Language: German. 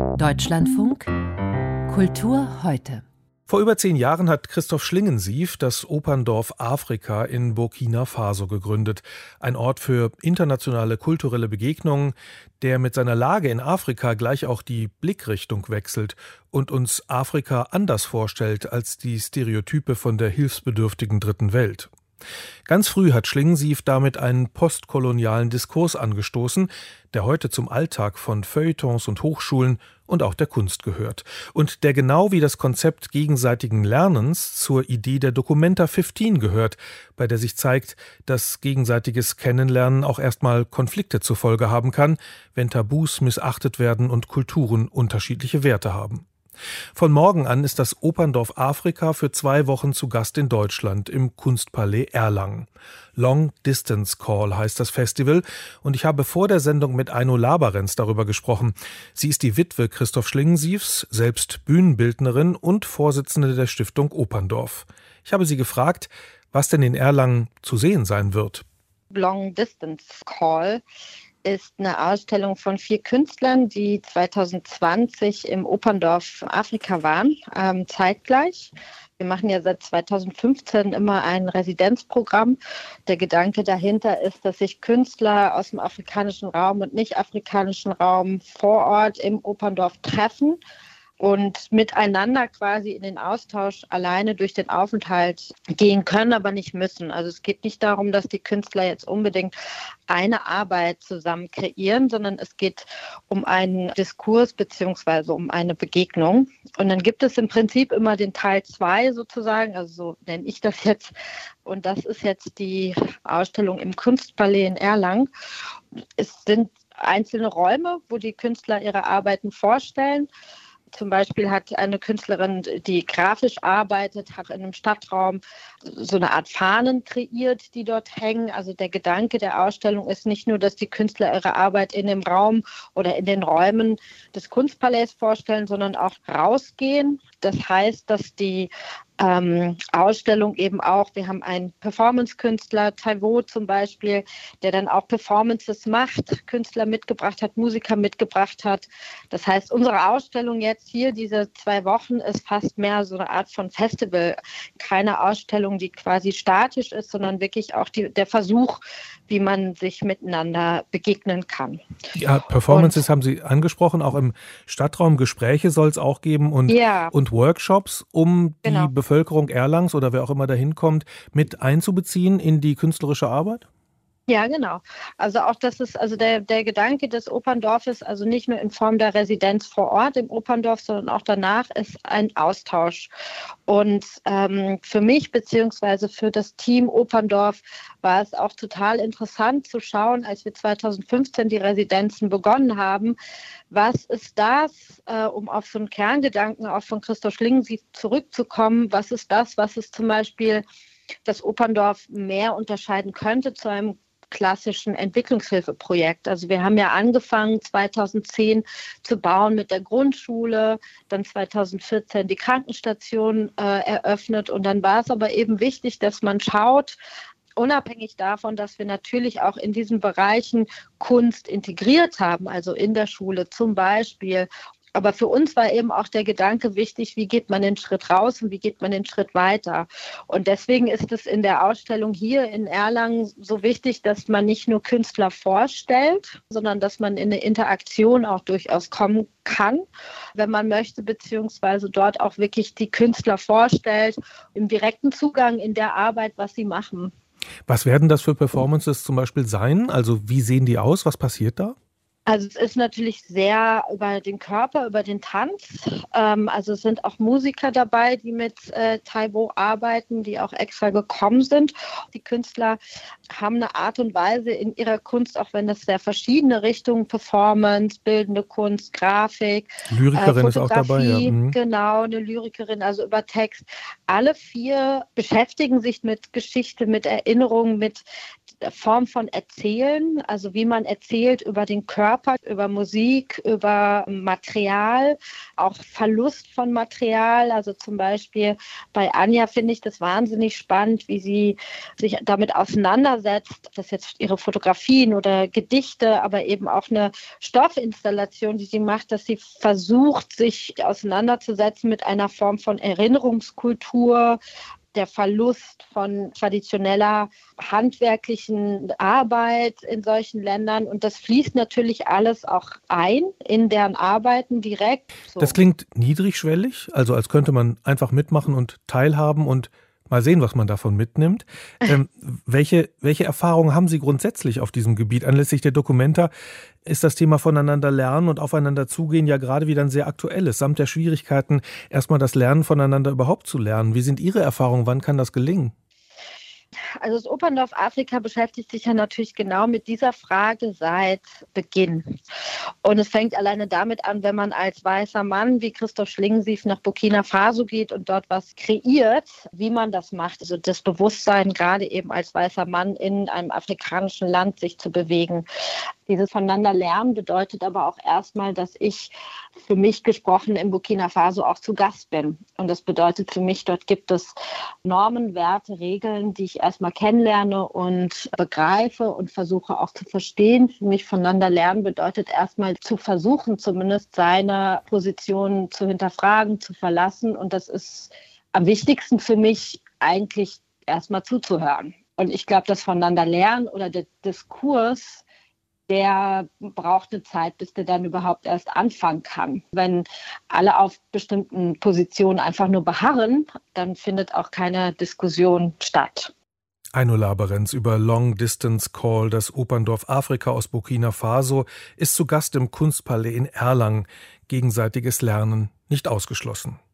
Deutschlandfunk Kultur heute. Vor über 10 Jahren hat Christoph Schlingensief das Operndorf Afrika in Burkina Faso gegründet. Ein Ort für internationale kulturelle Begegnungen, der mit seiner Lage in Afrika gleich auch die Blickrichtung wechselt und uns Afrika anders vorstellt als die Stereotype von der hilfsbedürftigen Dritten Welt. Ganz früh hat Schlingensief damit einen postkolonialen Diskurs angestoßen, der heute zum Alltag von Feuilletons und Hochschulen und auch der Kunst gehört. Und der genau wie das Konzept gegenseitigen Lernens zur Idee der Documenta 15 gehört, bei der sich zeigt, dass gegenseitiges Kennenlernen auch erstmal Konflikte zur Folge haben kann, wenn Tabus missachtet werden und Kulturen unterschiedliche Werte haben. Von morgen an ist das Operndorf Afrika für 2 Wochen zu Gast in Deutschland im Kunstpalais Erlangen. Long Distance Call heißt das Festival und ich habe vor der Sendung mit Aino Labarenz darüber gesprochen. Sie ist die Witwe Christoph Schlingensiefs, selbst Bühnenbildnerin und Vorsitzende der Stiftung Operndorf. Ich habe sie gefragt, was denn in Erlangen zu sehen sein wird. Long Distance Call ist eine Ausstellung von 4 Künstlern, die 2020 im Operndorf Afrika waren, zeitgleich. Wir machen ja seit 2015 immer ein Residenzprogramm. Der Gedanke dahinter ist, dass sich Künstler aus dem afrikanischen Raum und nicht-afrikanischen Raum vor Ort im Operndorf treffen und miteinander quasi in den Austausch alleine durch den Aufenthalt gehen können, aber nicht müssen. Also es geht nicht darum, dass die Künstler jetzt unbedingt eine Arbeit zusammen kreieren, sondern es geht um einen Diskurs bzw. um eine Begegnung. Und dann gibt es im Prinzip immer den Teil 2 sozusagen, also so nenne ich das jetzt. Und das ist jetzt die Ausstellung im Kunstpalais in Erlangen. Es sind einzelne Räume, wo die Künstler ihre Arbeiten vorstellen. Zum Beispiel hat eine Künstlerin, die grafisch arbeitet, hat in einem Stadtraum so eine Art Fahnen kreiert, die dort hängen. Also der Gedanke der Ausstellung ist nicht nur, dass die Künstler ihre Arbeit in dem Raum oder in den Räumen des Kunstpalais vorstellen, sondern auch rausgehen. Das heißt, dass die Ausstellung eben auch, wir haben einen Performance-Künstler, Taiwo zum Beispiel, der dann auch Performances macht, Künstler mitgebracht hat, Musiker mitgebracht hat. Das heißt, unsere Ausstellung jetzt hier, diese 2 Wochen, ist fast mehr so eine Art von Festival. Keine Ausstellung, die quasi statisch ist, sondern wirklich auch der Versuch, wie man sich miteinander begegnen kann. Ja, Performances haben Sie angesprochen, auch im Stadtraum Gespräche soll es auch geben und Workshops, um die Bevölkerung Erlangens oder wer auch immer da hinkommt, mit einzubeziehen in die künstlerische Arbeit? Ja, genau. Also auch das ist also der Gedanke des Operndorfes, also nicht nur in Form der Residenz vor Ort im Operndorf, sondern auch danach ist ein Austausch. Und für mich beziehungsweise für das Team Operndorf war es auch total interessant zu schauen, als wir 2015 die Residenzen begonnen haben, was ist das, um auf so einen Kerngedanken auch von Christoph Schlingensief zurückzukommen, was ist das, was es zum Beispiel das Operndorf mehr unterscheiden könnte zu einem klassischen Entwicklungshilfeprojekt. Also wir haben ja angefangen 2010 zu bauen mit der Grundschule, dann 2014 die Krankenstation eröffnet und dann war es aber eben wichtig, dass man schaut, unabhängig davon, dass wir natürlich auch in diesen Bereichen Kunst integriert haben, also in der Schule zum Beispiel. Aber für uns war eben auch der Gedanke wichtig, wie geht man den Schritt raus und wie geht man den Schritt weiter. Und deswegen ist es in der Ausstellung hier in Erlangen so wichtig, dass man nicht nur Künstler vorstellt, sondern dass man in eine Interaktion auch durchaus kommen kann, wenn man möchte, beziehungsweise dort auch wirklich die Künstler vorstellt, im direkten Zugang in der Arbeit, was sie machen. Was werden das für Performances zum Beispiel sein? Also wie sehen die aus? Was passiert da? Also es ist natürlich sehr über den Körper, über den Tanz. Also es sind auch Musiker dabei, die mit Taiwo arbeiten, die auch extra gekommen sind. Die Künstler haben eine Art und Weise in ihrer Kunst, auch wenn das sehr verschiedene Richtungen, Performance, bildende Kunst, Grafik, Lyrikerin ist auch dabei, ja. Genau, eine Lyrikerin, also über Text. Alle 4 beschäftigen sich mit Geschichte, mit Erinnerung, mit Form von Erzählen, also wie man erzählt über den Körper, über Musik, über Material, auch Verlust von Material. Also zum Beispiel bei Anja finde ich das wahnsinnig spannend, wie sie sich damit auseinandersetzt, das jetzt ihre Fotografien oder Gedichte, aber eben auch eine Stoffinstallation, die sie macht, dass sie versucht, sich auseinanderzusetzen mit einer Form von Erinnerungskultur, der Verlust von traditioneller handwerklichen Arbeit in solchen Ländern. Und das fließt natürlich alles auch ein in deren Arbeiten direkt. So. Das klingt niedrigschwellig, also als könnte man einfach mitmachen und teilhaben und mal sehen, was man davon mitnimmt. Welche Erfahrungen haben Sie grundsätzlich auf diesem Gebiet? Anlässlich der Documenta ist das Thema voneinander lernen und aufeinander zugehen ja gerade wieder ein sehr aktuelles, samt der Schwierigkeiten, erstmal das Lernen voneinander überhaupt zu lernen. Wie sind Ihre Erfahrungen? Wann kann das gelingen? Also das Operndorf Afrika beschäftigt sich ja natürlich genau mit dieser Frage seit Beginn. Und es fängt alleine damit an, wenn man als weißer Mann wie Christoph Schlingensief nach Burkina Faso geht und dort was kreiert, wie man das macht. Also das Bewusstsein, gerade eben als weißer Mann in einem afrikanischen Land sich zu bewegen. Dieses Voneinander lernen bedeutet aber auch erstmal, dass ich für mich gesprochen in Burkina Faso auch zu Gast bin. Und das bedeutet für mich, dort gibt es Normen, Werte, Regeln, die ich erstmal kennenlerne und begreife und versuche auch zu verstehen. Für mich voneinander lernen bedeutet erstmal zu versuchen, zumindest seine Position zu hinterfragen, zu verlassen. Und das ist am wichtigsten für mich eigentlich erstmal zuzuhören. Und ich glaube, das Voneinander lernen oder der Diskurs, der braucht eine Zeit, bis der dann überhaupt erst anfangen kann. Wenn alle auf bestimmten Positionen einfach nur beharren, dann findet auch keine Diskussion statt. Ainola Berenz über Long Distance Call, das Operndorf Afrika aus Burkina Faso, ist zu Gast im Kunstpalais in Erlangen. Gegenseitiges Lernen nicht ausgeschlossen.